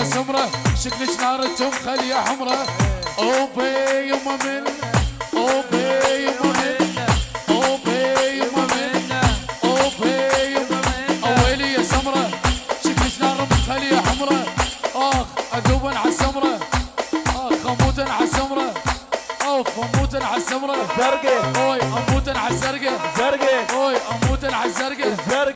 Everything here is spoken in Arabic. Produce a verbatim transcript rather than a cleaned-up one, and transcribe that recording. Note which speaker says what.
Speaker 1: يا سمرة شكلك نارتهم خليه حمرة. اوبي يما من اوبي يما من اوبي يما من اوبي يما من اويلي يا سمرة شكلك نارتهم خليه حمرة. اخ اذوبا على السمرة اخ خموتا على السمرة اوف اموتا على السمرة
Speaker 2: زرقاء
Speaker 1: اوي اموتا على الزرقاء
Speaker 2: زرقاء
Speaker 1: اوي اموتا على الزرقاء
Speaker 2: زرقاء